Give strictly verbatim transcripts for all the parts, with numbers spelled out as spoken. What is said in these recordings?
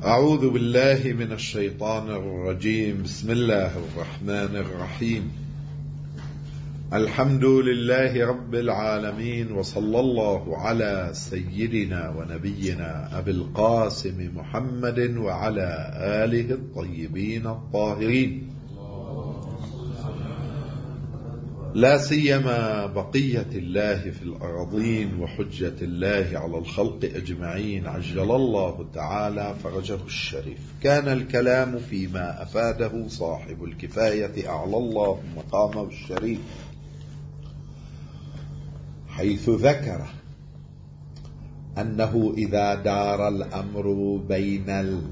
أعوذ بالله من الشيطان الرجيم. بسم الله الرحمن الرحيم. الحمد لله رب العالمين، وصلى الله على سيدنا ونبينا أبي القاسم محمد وعلى آله الطيبين الطاهرين، لا سيما بقية الله في الأراضين وحجة الله على الخلق أجمعين، عجل الله تعالى فرجه الشريف. كان الكلام فيما أفاده صاحب الكفاية أعلى الله مقامه الشريف، حيث ذكر أنه إذا دار الأمر بين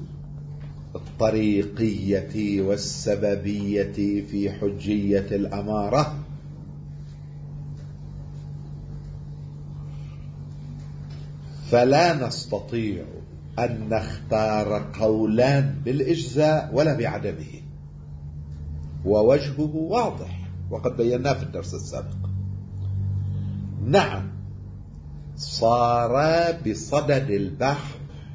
الطريقية والسببية في حجية الأمارة، فلا نستطيع أن نختار قولان بالإجزاء ولا بعدمه، ووجهه واضح وقد بيناه في الدرس السابق. نعم، صار بصدد البحث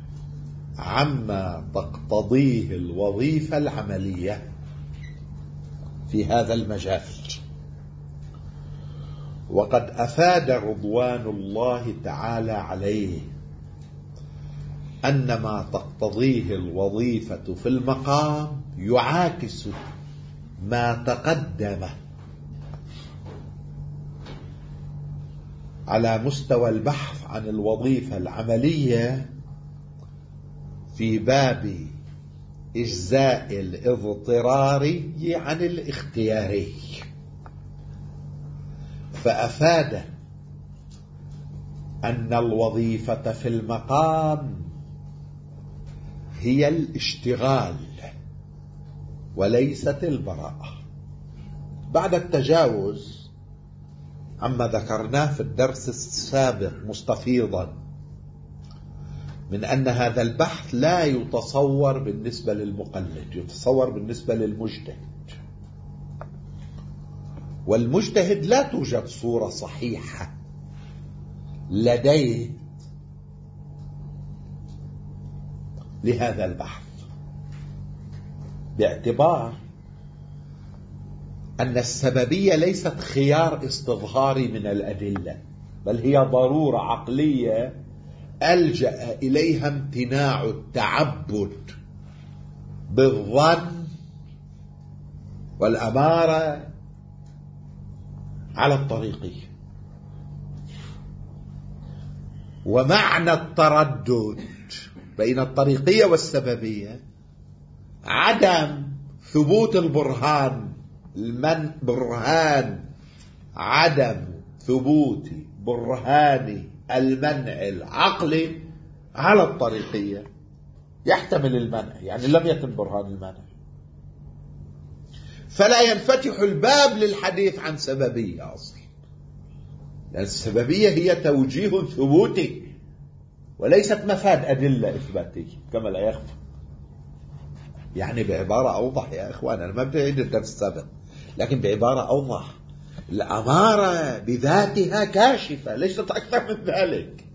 عما تقتضيه الوظيفة العملية في هذا المجال، وقد أفاد رضوان الله تعالى عليه أن ما تقتضيه الوظيفة في المقام يعاكس ما تقدم على مستوى البحث عن الوظيفة العملية في باب إجزاء الاضطراري عن الاختياري، فأفاد أن الوظيفة في المقام هي الاشتغال وليست البراءة، بعد التجاوز عما ذكرناه في الدرس السابق مستفيضا من أن هذا البحث لا يتصور بالنسبة للمقلد، يتصور بالنسبة للمجتهد. والمجتهد لا توجد صورة صحيحة لديه لهذا البحث، باعتبار أن السببية ليست خيار استظهاري من الأدلة، بل هي ضرورة عقلية ألجأ إليها امتناع التعبد بالظن والأمارة على الطريقية. ومعنى التردد بين الطريقية والسببية عدم ثبوت البرهان، المن برهان عدم ثبوت برهان المنع العقلي على الطريقية يحتمل المنع، يعني لم يتم برهان المنع، فلا ينفتح الباب للحديث عن سببية أصلا، لأن السببية هي توجيه ثبوتي وليست مفاد أدلة إثباتية كما لا يخفى. يعني بعبارة أوضح يا إخوان، أنا ما بدي أعيد الدرس السابق، لكن بعبارة أوضح، الأمارة بذاتها كاشفة ليست أكثر من ذلك،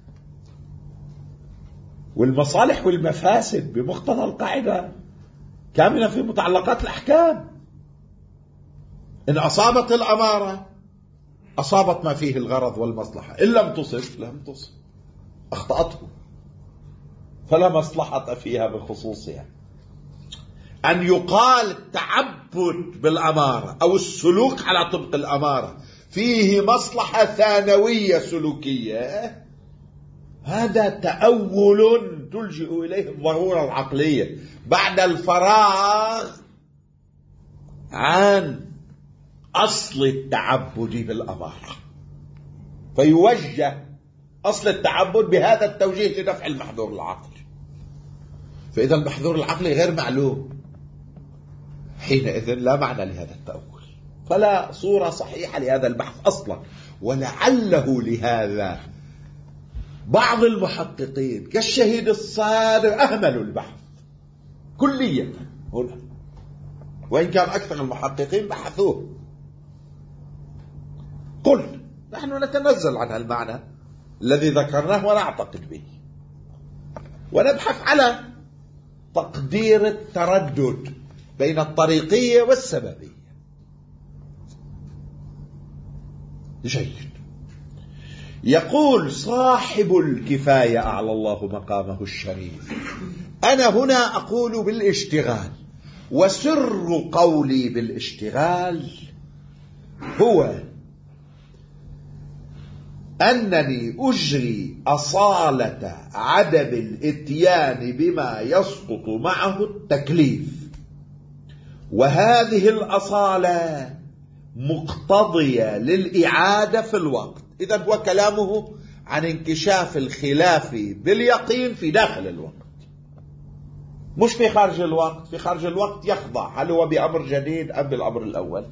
والمصالح والمفاسد بمقتضى القاعدة كاملة في متعلقات الأحكام. إن أصابت الأمارة أصابت ما فيه الغرض والمصلحة، إن لم تصب لم تصب، أخطأته، فلا مصلحة فيها بخصوصها. أن يقال التعبد بالأمارة أو السلوك على طبق الأمارة فيه مصلحة ثانوية سلوكية، هذا تأول تلجئ إليه الضرورة العقلية بعد الفراغ عن أصل التعبد بالأمارة، فيوجه أصل التعبد بهذا التوجيه لدفع المحظور العقلي. فإذا المحظور العقلي غير معلوم، حينئذ لا معنى لهذا التأول، فلا صورة صحيحة لهذا البحث أصلا. ولعله لهذا بعض المحققين كالشهيد الصادق أهملوا البحث كليا هنا، وإن كان أكثر المحققين بحثوه. قل نحن نتنزل عن المعنى الذي ذكرناه ونعتقد به، ونبحث على تقدير التردد بين الطريقية والسببية. جيد. يقول صاحب الكفاية أعلى الله مقامه الشريف: أنا هنا أقول بالاشتغال، وسر قولي بالاشتغال هو أنني أجري أصالة عدم الإتيان بما يسقط معه التكليف، وهذه الأصالة مقتضية للإعادة في الوقت. إذن هو كلامه عن انكشاف الخلاف باليقين في داخل الوقت، مش في خارج الوقت. في خارج الوقت يخضع، هل هو بأمر جديد أم بالأمر الأول؟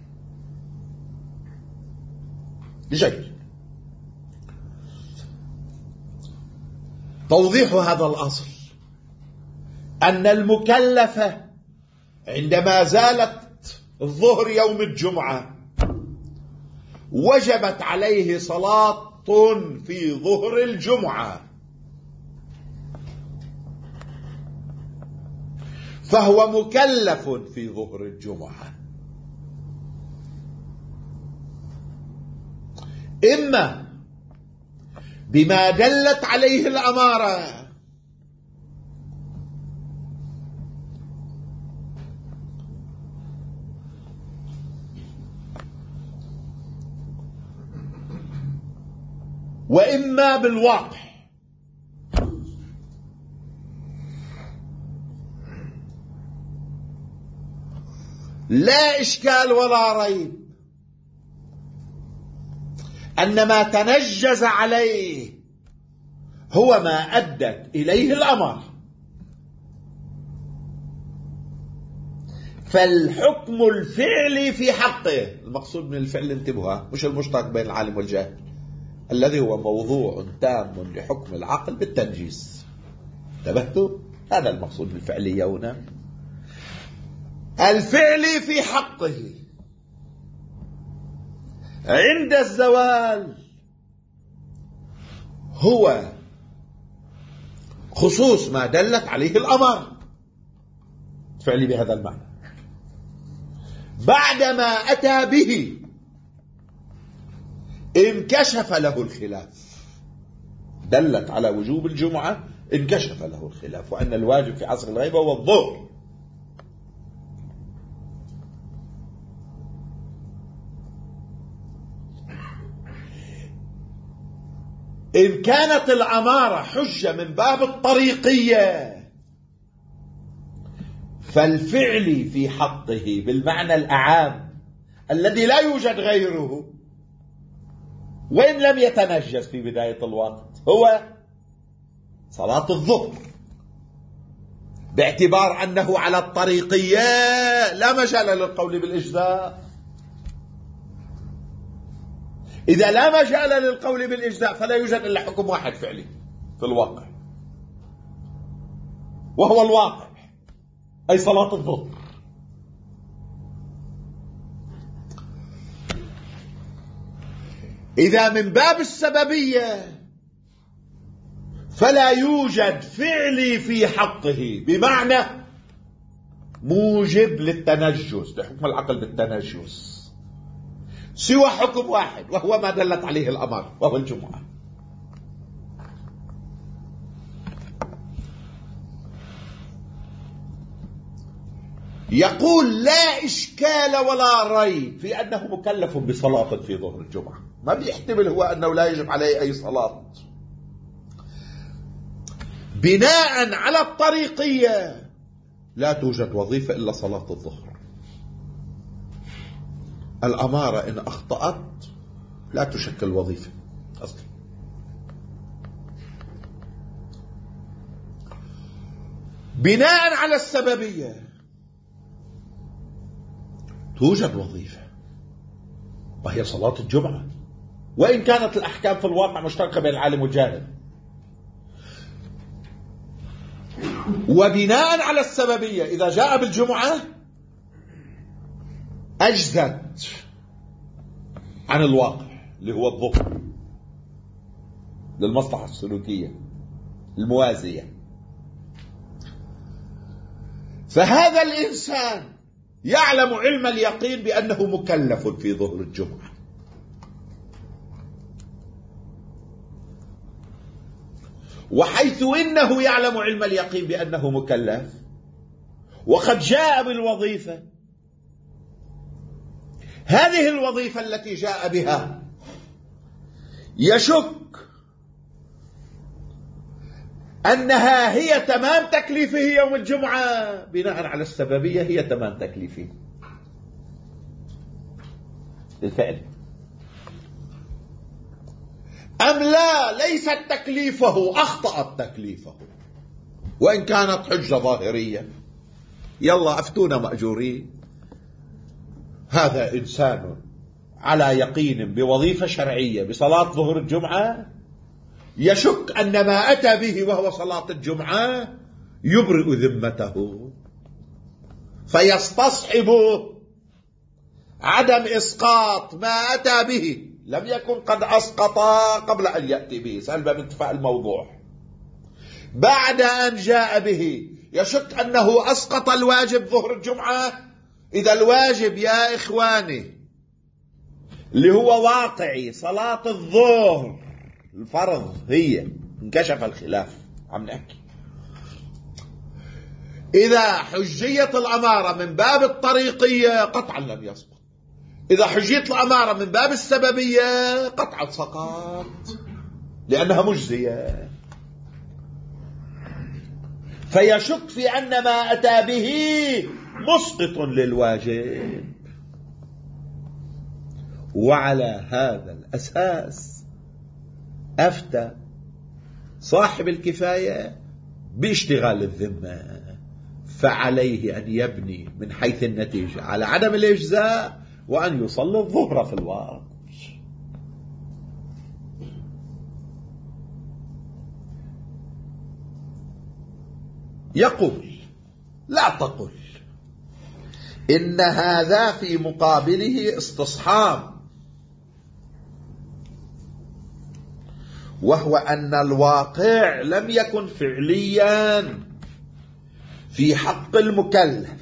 جيد. توضيح هذا الأصل أن المكلفة عندما زالت الظهر يوم الجمعة وجبت عليه صلاة في ظهر الجمعة، فهو مكلف في ظهر الجمعة، إما بما دلت عليه الأمارة، وإما بالواقع. لا إشكال ولا ريب أن ما تنجز عليه هو ما أدت إليه الأمر، فالحكم الفعلي في حقه، المقصود من الفعل انتبهوا، مش المشترك بين العالم والجاهل الذي هو موضوع تام لحكم العقل بالتنجيز. انتبهتوا؟ هذا المقصود بالفعلية هنا. الفعل في حقه عند الزوال هو خصوص ما دلت عليه الأمر، فعلي بهذا المعنى. بعدما أتى به انكشف له الخلاف، دلت على وجوب الجمعة، انكشف له الخلاف، وأن الواجب في عصر الغيبة هو الظهر. إن كانت الأمارة حجة من باب الطريقية، فالفعل في حقه بالمعنى الأعام الذي لا يوجد غيره وإن لم يتنجز في بداية الوقت هو صلاة الظهر، باعتبار أنه على الطريقية لا مجال للقول بالإجزاء. إذا لا مجال للقول بالإجزاء فلا يوجد إلا حكم واحد فعلي في الواقع، وهو الواقع، أي صلاة الظهر. إذا من باب السببية فلا يوجد فعلي في حقه، بمعنى موجب للتنجس، لحكم العقل بالتنجس، سوى حكم واحد وهو ما دلت عليه الأمر وهو الجمعة. يقول لا إشكال ولا ريب في أنه مكلف بصلاة في ظهر الجمعة، ما بيحتمل هو أنه لا يجب عليه أي صلاة، بناء على الطريقية لا توجد وظيفة إلا صلاة الظهر. الأمارة إن أخطأت لا تشكل وظيفة أصلا. بناء على السببية توجد وظيفة وهي صلاة الجمعة، وإن كانت الأحكام في الواقع مشتركة بين العالم والجاهل. وبناء على السببية إذا جاء بالجمعة أجزت عن الواقع اللي هو الظهر للمصلحة السلوكية الموازية. فهذا الإنسان يعلم علم اليقين بأنه مكلف في ظهر الجمعة، وحيث إنه يعلم علم اليقين بأنه مكلف وقد جاء بالوظيفة، هذه الوظيفة التي جاء بها يشك أنها هي تمام تكليفه يوم الجمعة بناء على السببية، هي تمام تكليفه بالفعل أم لا، ليست تكليفه، أخطأت تكليفه وإن كانت حجة ظاهرية. يلا أفتونا مأجورين. هذا إنسان على يقين بوظيفة شرعية بصلاة ظهر الجمعة، يشك أن ما أتى به وهو صلاة الجمعة يبرئ ذمته، فيستصحب عدم إسقاط ما أتى به، لم يكن قد أسقط قبل أن يأتي به، سلبا من اتفاق الموضوع. بعد أن جاء به يشك أنه أسقط الواجب ظهر الجمعة. إذا الواجب يا إخواني اللي هو واقعي صلاة الظهر الفرض هي، انكشف الخلاف عم نحكي، إذا حجية الأمارة من باب الطريقية قطعا لم يسقط، إذا حجية الأمارة من باب السببية قطعا سقط لأنها مجزية. فيشك في أن ما أتى به مسقط للواجب، وعلى هذا الأساس أفتى صاحب الكفاية باشتغال الذمة، فعليه أن يبني من حيث النتيجة على عدم الإجزاء وأن يصلي الظهر في الوقت. يقول لا تقل إن هذا في مقابله استصحاب، وهو أن الواقع لم يكن فعليا في حق المكلف،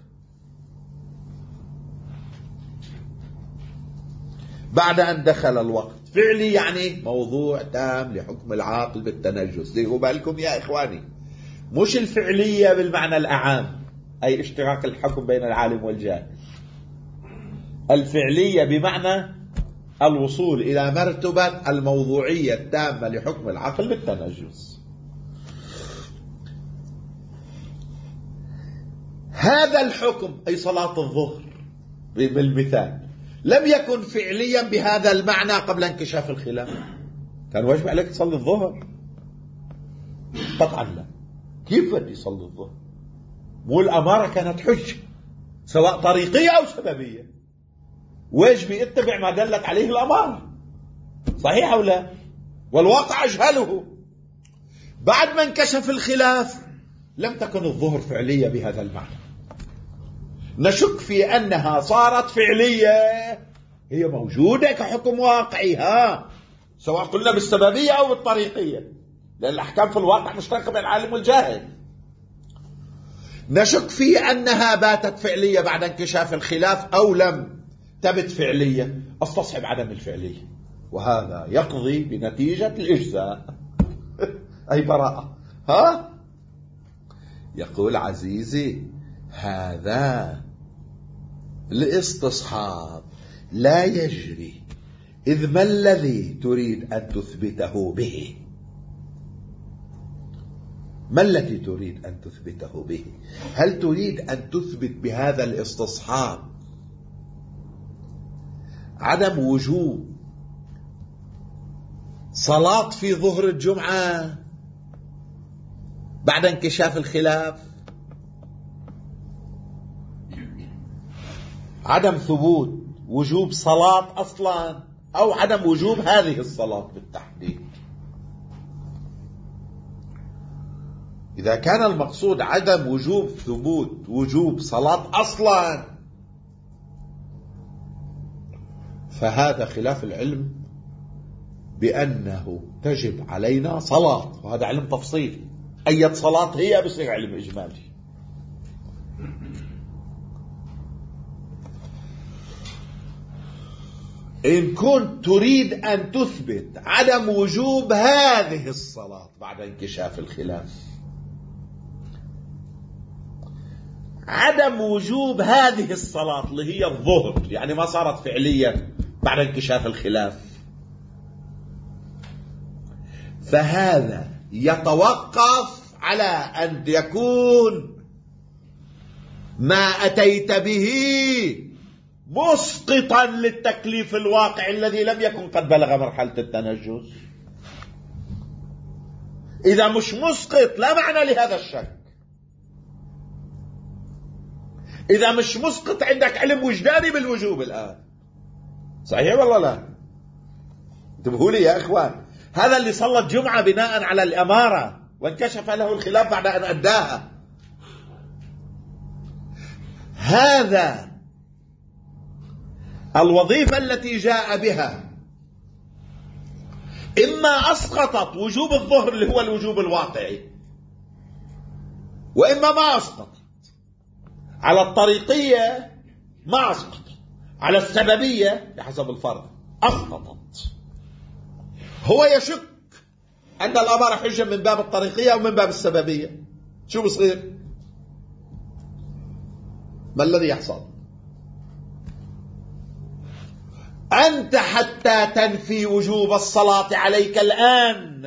بعد أن دخل الوقت. فعلي يعني موضوع تام لحكم العاقل بالتنجس. ديروا بالكم يا إخواني، مش الفعلية بالمعنى الأعام أي اشتراك الحكم بين العالم والجاهل، الفعلية بمعنى الوصول إلى مرتبة الموضوعية التامة لحكم العقل بالتنجس. هذا الحكم أي صلاة الظهر بالمثال لم يكن فعليا بهذا المعنى قبل انكشاف الخلاف. كان واجب عليك تصلي الظهر؟ قطعا لا. كيف بدي يصلي الظهر؟ مو الأمارة كانت حجة سواء طريقية أو سببية، واجبي اتبع ما دلت عليه الأمارة، صحيح أو لا؟ والواقع أجهله. بعد ما انكشف الخلاف لم تكن الظهر فعلية بهذا المعنى، نشك في أنها صارت فعلية، هي موجودة كحكم واقعي، ها سواء قلنا بالسببية أو بالطريقية، لأن الأحكام في الواقع مشتركة بين العالم والجاهل. نشك في أنها باتت فعلية بعد انكشاف الخلاف أو لم تبت فعلية، استصحب عدم الفعلية، وهذا يقضي بنتيجة الإجزاء أي براءة. ها يقول عزيزي هذا الاستصحاب لا يجري، إذ ما الذي تريد أن تثبته به؟ ما الذي تريد أن تثبته به؟ هل تريد أن تثبت بهذا الاستصحاب عدم وجوب صلاة في ظهر الجمعة بعد انكشاف الخلاف، عدم ثبوت وجوب صلاة أصلا، أو عدم وجوب هذه الصلاة بالتحديد؟ إذا كان المقصود عدم وجوب ثبوت وجوب صلاة أصلا فهذا خلاف العلم بأنه تجب علينا صلاة، وهذا علم تفصيلي. أي صلاة هي بصير علم إجمالي. إن كنت تريد أن تثبت عدم وجوب هذه الصلاة بعد انكشاف الخلاف، عدم وجوب هذه الصلاة اللي هي الظهر، يعني ما صارت فعلية بعد انكشاف الخلاف، فهذا يتوقف على أن يكون ما أتيت به مسقطا للتكليف الواقع الذي لم يكن قد بلغ مرحلة التنجس. إذا مش مسقط لا معنى لهذا الشك. إذا مش مسقط عندك علم وجداني بالوجوب الآن، صحيح والله لا؟ انتبهوا لي يا إخوان، هذا اللي صلى الجمعة بناء على الأمارة وانكشف له الخلاف بعد أن أداها، هذا الوظيفة التي جاء بها إما أسقطت وجوب الظهر اللي هو الوجوب الواقعي، وإما ما أسقطت. على الطريقية ما أسقطت، على السببية بحسب الفرض أسقطت. هو يشك أن الأمر حجة من باب الطريقية أو من باب السببية، شو بصير؟ ما الذي يحصل؟ أنت حتى تنفي وجوب الصلاة عليك الآن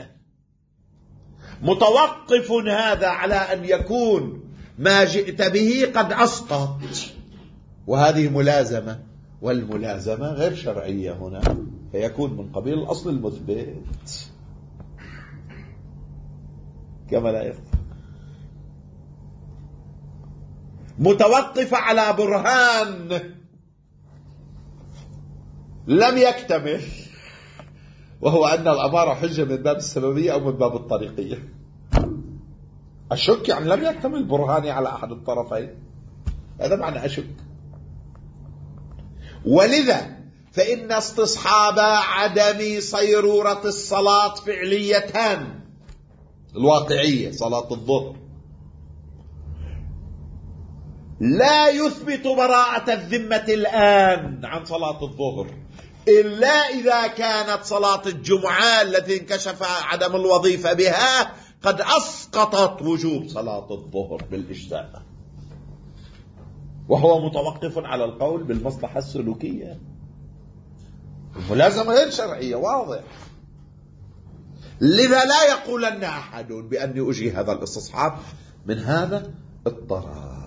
متوقف هذا على أن يكون ما جئت به قد أسقط، وهذه ملازمة، والملازمة غير شرعية هنا، فيكون من قبيل الأصل المثبت كما لا يخفى، متوقفة على برهان لم يكتمل، وهو أن الأمارة حجة من باب السببية أو من باب الطريقية. أشك يعني لم يكتمل برهاني على أحد الطرفين، هذا معنى أشك. ولذا فإن استصحاب عدم صيرورة الصلاة فعليتان، الواقعية صلاة الظهر، لا يثبت براءة الذمة الآن عن صلاة الظهر إلا إذا كانت صلاة الجمعة التي انكشف عدم الوظيفة بها قد أسقطت وجوب صلاة الظهر بالإجزاء، وهو متوقف على القول بالمصلحة السلوكية، الملازمة غير شرعية واضح. لذا لا يقولن أحد بأني أجري هذا الاستصحاب من هذا الطرف.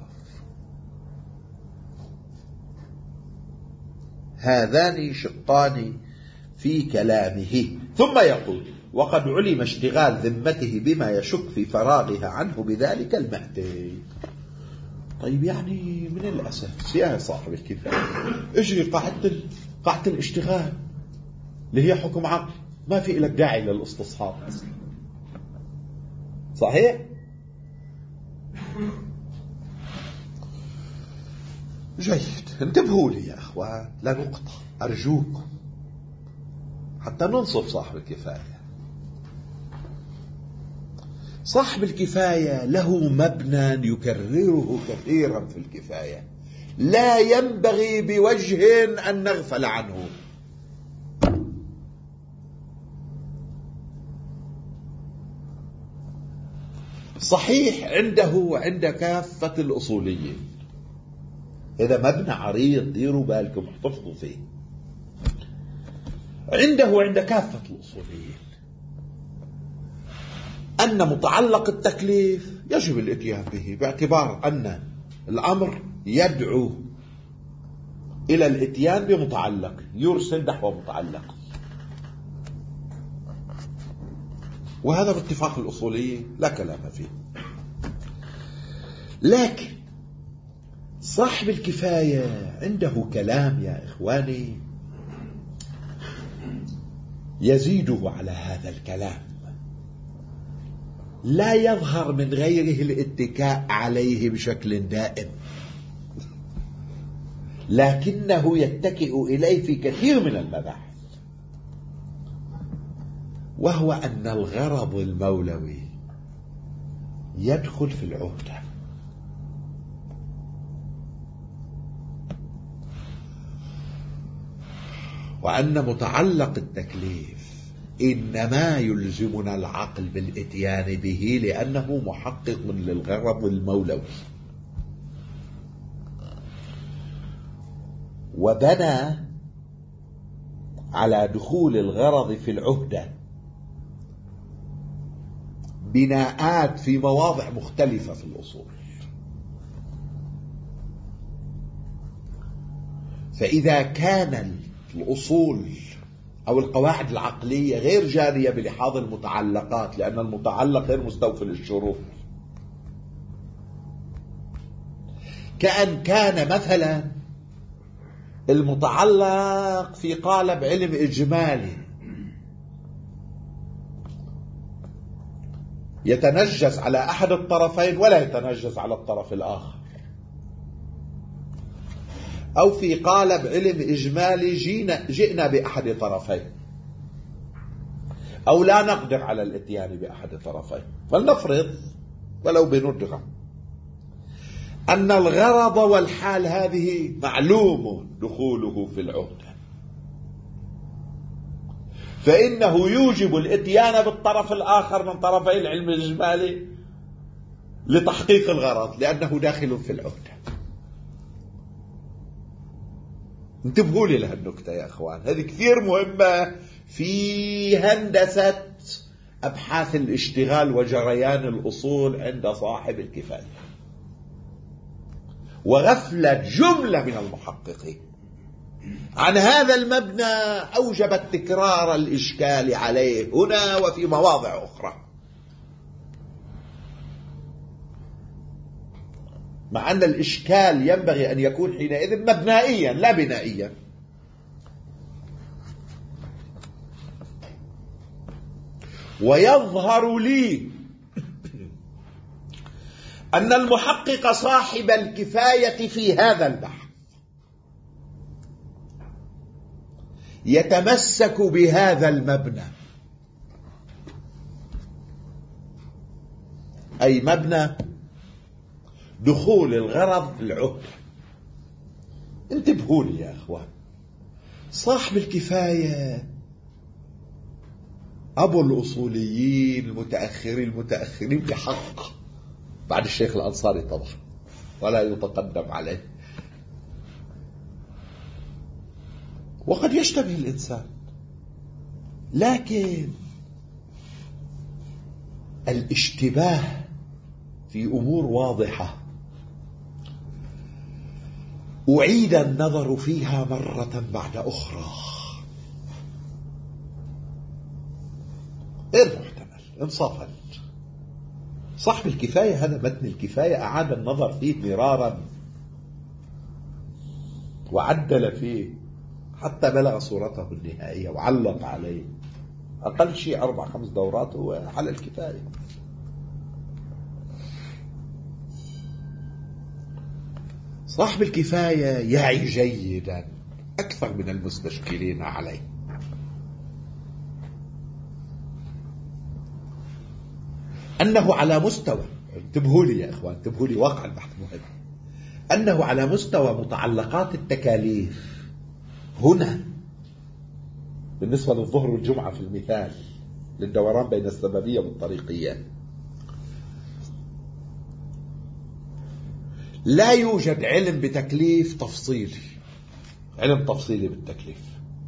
هذان شقان في كلامه. ثم يقول: وقد علم اشتغال ذمته بما يشك في فراغها عنه بذلك المأتي. طيب يعني من الأساس يا صاحب الكفاية اجري قاعدة قاعدة الاشتغال اللي هي حكم عقل، ما في لك داعي للاستصحاب أصلا، صحيح؟ جيد، انتبهوا لي يا أخوان لنقطة أرجوكم حتى ننصف صاحب الكفاية. صاحب الكفاية له مبنى يكرره كثيرا في الكفاية لا ينبغي بوجه أن نغفل عنه. صحيح عنده عند كافة الأصوليين، هذا مبنى عريض ديروا بالكم احتفظوا فيه، عنده عند كافة الأصوليين أن متعلق التكليف يجب الاتيان به باعتبار أن الأمر يدعو إلى الاتيان بمتعلق، يرسل نحو متعلق، وهذا باتفاق الأصوليين لا كلام فيه. لكن صاحب الكفاية عنده كلام يا إخواني يزيده على هذا الكلام، لا يظهر من غيره الاتكاء عليه بشكل دائم، لكنه يتكئ إليه في كثير من المباحث، وهو أن الغرض المولوي يدخل في العهدة. وأن متعلق التكليف إنما يلزمنا العقل بالإتيان به لأنه محقق للغرض المولوي. وبنى على دخول الغرض في العهدة بناءات في مواضع مختلفة في الأصول. فإذا كان الأصول أو القواعد العقلية غير جارية بلحاظ المتعلقات لأن المتعلق غير مستوفي للشروط، كأن كان مثلا المتعلق في قالب علم إجمالي يتنجس على أحد الطرفين ولا يتنجس على الطرف الآخر، أو في قالب علم إجمالي جينا جئنا بأحد طرفين أو لا نقدر على الاتيان بأحد طرفين، فلنفرض ولو بندغة أن الغرض والحال هذه معلوم دخوله في العهدة، فإنه يوجب الاتيان بالطرف الآخر من طرفي العلم الإجمالي لتحقيق الغرض لأنه داخل في العهدة. انتبهوا لي لهالنكتة يا أخوان، هذه كثير مهمة في هندسة أبحاث الاشتغال وجريان الأصول عند صاحب الكفاية، وغفلة جملة من المحققين عن هذا المبنى أوجبت تكرار الإشكال عليه هنا وفي مواضع أخرى، مع أن الإشكال ينبغي أن يكون حينئذ مبنائيا لا بنائيا. ويظهر لي أن المحقق صاحب الكفاية في هذا البحث يتمسك بهذا المبنى، أي مبنى دخول الغرض العهدة. انتبهوا لي يا أخوان، صاحب الكفاية أبو الأصوليين المتأخرين المتأخرين بحق بعد الشيخ الأنصاري طبعا ولا يتقدم عليه، وقد يشتبه الإنسان، لكن الاشتباه في أمور واضحة أعيد النظر فيها مرة بعد أخرى غير محتمل انصافا. صاحب الكفاية هذا متن الكفاية أعاد النظر فيه مرارا وعدل فيه حتى بلغ صورته النهائية وعلق عليه، أقل شيء أربع خمس دورات هو على الكفاية. صاحب الكفاية يعي جيدا أكثر من المستشكلين عليه أنه على مستوى، انتبهوا لي يا إخوان انتبهوا لي، واقع البحث مهم، أنه على مستوى متعلقات التكاليف هنا بالنسبة للظهر والجمعة في المثال للدوران بين السببية والطريقية لا يوجد علم بتكليف تفصيلي، علم تفصيلي بالتكليف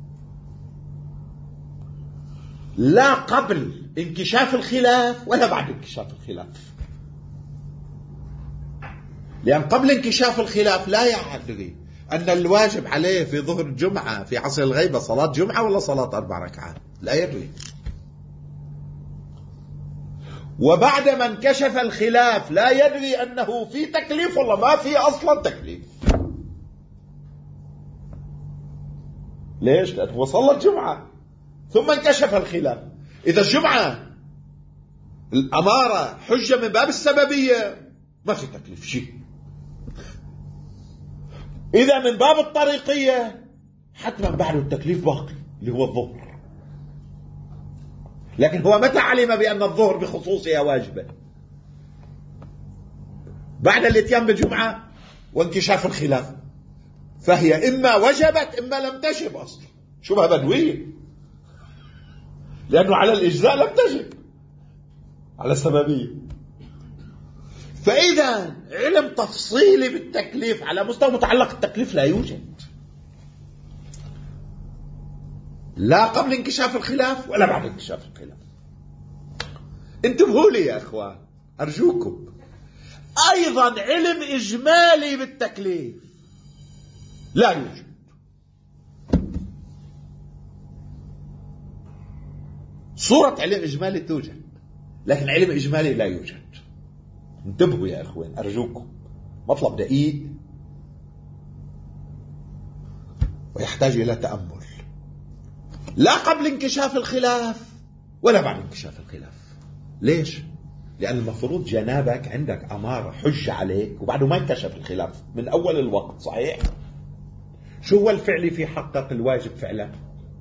لا قبل انكشاف الخلاف ولا بعد انكشاف الخلاف، لأن قبل انكشاف الخلاف لا يعرف أن الواجب عليه في ظهر الجمعة في عصر الغيبة صلاة جمعة ولا صلاة أربع ركعات، لا يدري. وبعد ما انكشف الخلاف لا يدري أنه في تكليف ولا ما في أصلا تكليف. ليش؟ لأنه صلى الجمعة ثم انكشف الخلاف. إذا الجمعة الأمارة حجة من باب السببية ما في تكليف شيء. إذا من باب الطريقية حتما بعده التكليف باقي اللي هو الظهر، لكن هو متى علم بأن الظهر بخصوصها واجبة؟ بعد الاتيان بالجمعة وانكشاف الخلاف، فهي إما وجبت إما لم تجب أصلا. شبهة بدوية، لأنه على الإجزاء لم تجب، على السببية. فإذا علم تفصيلي بالتكليف على مستوى متعلق التكليف لا يوجد، لا قبل انكشاف الخلاف ولا بعد انكشاف الخلاف. انتبهوا لي يا اخوان ارجوكم. ايضا علم اجمالي بالتكليف لا يوجد. صورة علم اجمالي توجد، لكن علم اجمالي لا يوجد. انتبهوا يا اخوان ارجوكم، مطلب دقيق ويحتاج الى تأمل. لا قبل انكشاف الخلاف ولا بعد انكشاف الخلاف. ليش؟ لأن المفروض جنابك عندك أمارة حجة عليك وبعده ما انكشف الخلاف من أول الوقت، صحيح؟ شو هو الفعل في حقك الواجب فعلا؟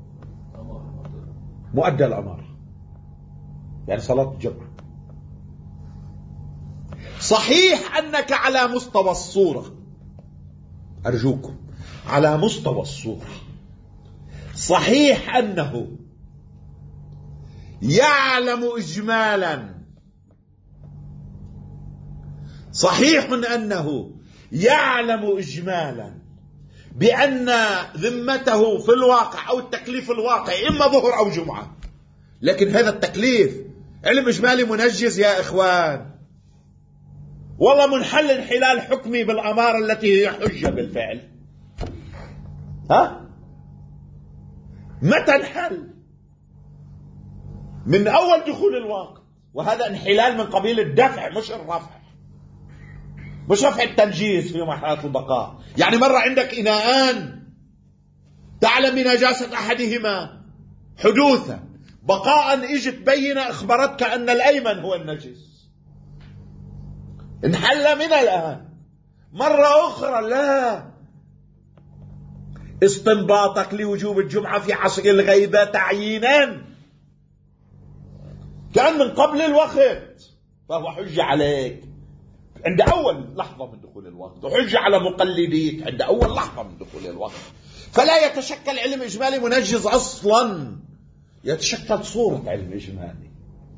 مؤدى الأمارة، يعني صلاة الجمعة. صحيح أنك على مستوى الصورة، أرجوكم على مستوى الصورة صحيح أنه يعلم إجمالا، صحيح أنه يعلم إجمالا بأن ذمته في الواقع أو التكليف الواقع إما ظهر أو جمعة، لكن هذا التكليف علم إجمالي منجز يا إخوان، والله منحل انحلال حكمي بالأمارة التي هي حجة بالفعل. ها؟ متى انحل؟ من أول دخول الواقع، وهذا انحلال من قبيل الدفع مش الرفع، مش رفع التنجيز في مرحلة البقاء. يعني مرة عندك إناءان تعلم بنجاسة أحدهما حدوثا، بقاء اجت بينة اخبرتك أن الأيمن هو النجس، انحل من الآن. مرة أخرى لا، استنباطك لوجوب الجمعة في عصر الغيبة تعيينا كان من قبل الوقت، فهو حجة عليك عند أول لحظة من دخول الوقت، وحجة على مقلديك عند أول لحظة من دخول الوقت. فلا يتشكل علم إجمالي منجز أصلا، يتشكل صورة علم إجمالي،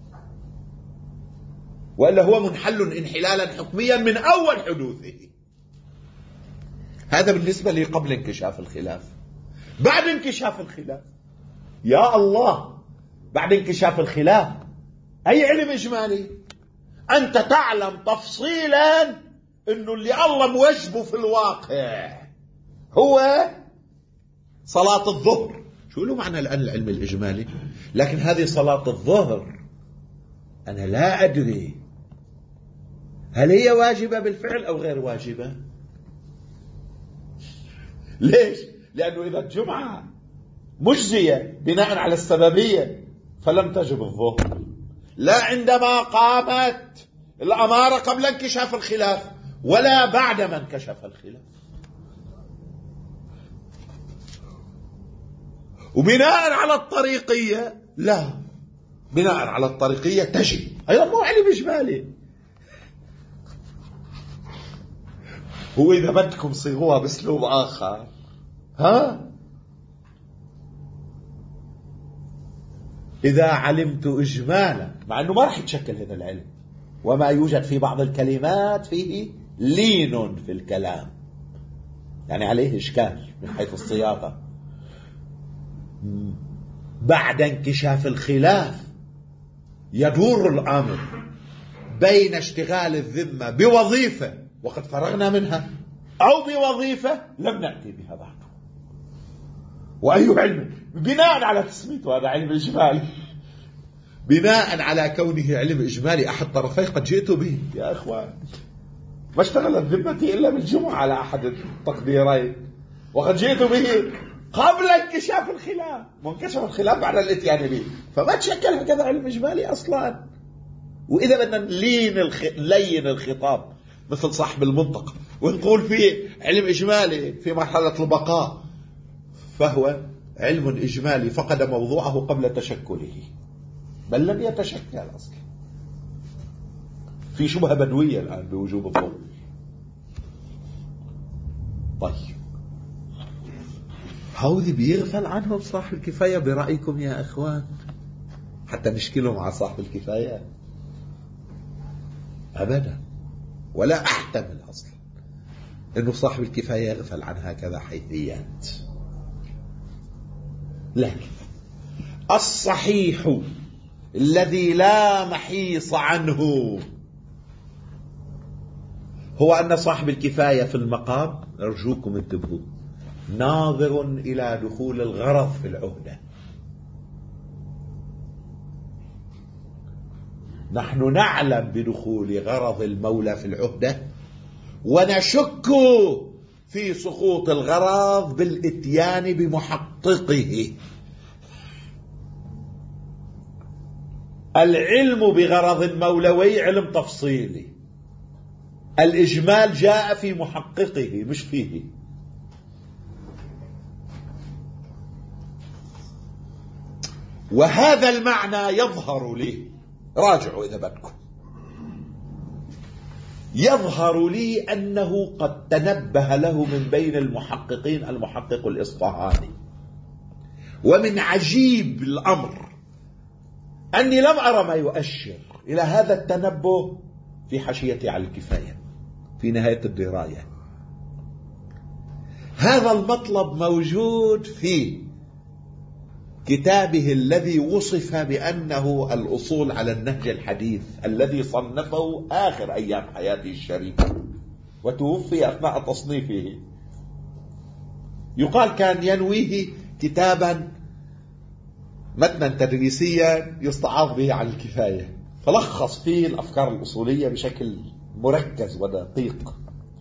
وإلا هو منحل انحلالا حكميا من أول حدوثه. هذا بالنسبة لي قبل انكشاف الخلاف. بعد انكشاف الخلاف يا الله، بعد انكشاف الخلاف أي علم إجمالي؟ أنت تعلم تفصيلا أنه اللي الله موجبه في الواقع هو صلاة الظهر. شو له معنى الآن العلم الإجمالي؟ لكن هذه صلاة الظهر أنا لا أدري هل هي واجبة بالفعل أو غير واجبة. ليش؟ لأنه إذا الجمعة مجزية بناء على السببية فلم تجب الظهر، لا عندما قامت الأمارة قبل انكشاف الخلاف ولا بعد ما انكشف الخلاف. وبناء على الطريقية لا، بناء على الطريقية تجب أيضا، مو علم إجمالي. هو إذا بدكم صيغوها بأسلوب آخر، ها إذا علمت إجمالا، مع أنه ما راح يتشكل هذا العلم، وما يوجد في بعض الكلمات فيه لين في الكلام، يعني عليه إشكال من حيث الصياغة. بعد انكشاف الخلاف يدور الأمر بين اشتغال الذمة بوظيفة وقد فرغنا منها أو بوظيفة لم نأتي بها بعد. وأي علم بناء على تسميته هذا علم إجمالي، بناء على كونه علم إجمالي أحد طرفيه قد جئت به يا إخوان. ما اشتغلت ذمتي إلا بالجمعة على أحد التقديرين، وقد جئت به قبل انكشاف الخلاف، وانكشف الخلاف بعد الاتيان به، فما تشكل هكذا علم إجمالي أصلا. وإذا بدنا نلين الخ... لين الخطاب مثل صاحب المنطق ونقول فيه علم إجمالي في مرحلة البقاء، فهو علم إجمالي فقد موضوعه قبل تشكله، بل لم يتشكل أصلا. في شبهة بدوية الآن بوجوب الظهر. طيب هودي بيغفل عنهم صاحب الكفاية برأيكم يا أخوان، حتى نشكله مع صاحب الكفاية؟ أبدا، ولا أحتمل أصلا أنه صاحب الكفاية يغفل عن هكذا حيثيات. لكن الصحيح الذي لا محيص عنه هو أن صاحب الكفاية في المقام، أرجوكم انتبهوا، ناظر إلى دخول الغرض في العهدة. نحن نعلم بدخول غرض المولى في العهدة، ونشك في سقوط الغرض بالاتيان بمحققه. العلم بغرض المولوي علم تفصيلي، الإجمال جاء في محققه مش فيه. وهذا المعنى يظهر لي، راجعوا إذا بدكم، يظهر لي أنه قد تنبه له من بين المحققين المحقق الإصفهاني. ومن عجيب الأمر أني لم أرى ما يؤشر إلى هذا التنبه في حاشية على الكفاية في نهاية الدراية. هذا المطلب موجود في كتابه الذي وصف بأنه الأصول على النهج الحديث، الذي صنفه آخر أيام حياته الشريفة وتوفي أثناء تصنيفه. يقال كان ينويه كتابا متنا تدريسيا يستعاض به على الكفاية، فلخص فيه الأفكار الأصولية بشكل مركز ودقيق.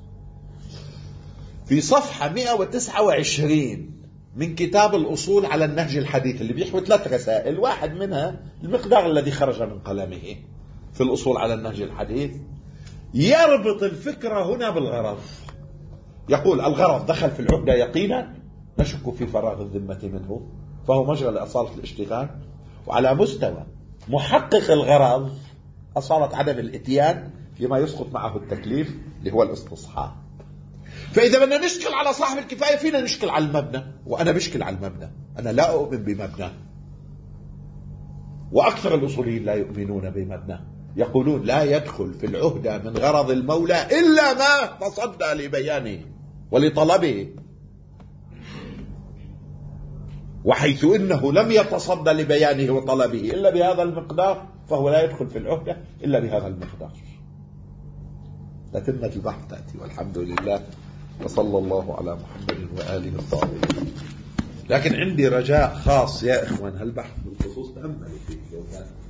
في صفحة مئة وتسعة وعشرين من كتاب الأصول على النهج الحديث اللي بيحوي ثلاث رسائل، واحد منها المقدار الذي خرج من قلمه في الأصول على النهج الحديث، يربط الفكرة هنا بالغرض. يقول الغرض دخل في العهدة يقينا، نشك في فراغ الذمة منه، فهو مجرى لأصالة الاشتغال. وعلى مستوى محقق الغرض أصالة عدم الاتيان لما يسقط معه التكليف اللي هو الاستصحاب. فإذا بدنا نشكل على صاحب الكفاية فينا نشكل على المبنى، وأنا بشكل على المبنى، أنا لا أؤمن بمبنى، وأكثر الأصوليين لا يؤمنون بمبنى، يقولون لا يدخل في العهدة من غرض المولى إلا ما تصدى لبيانه ولطلبه، وحيث إنه لم يتصدى لبيانه وطلبه إلا بهذا المقدار فهو لا يدخل في العهدة إلا بهذا المقدار. لتمة البحث تأتي والحمد لله، وصلى الله على محمد وآله الطاهرين. لكن عندي رجاء خاص يا إخوان، هالبحث بالخصوص تأملوا فيه.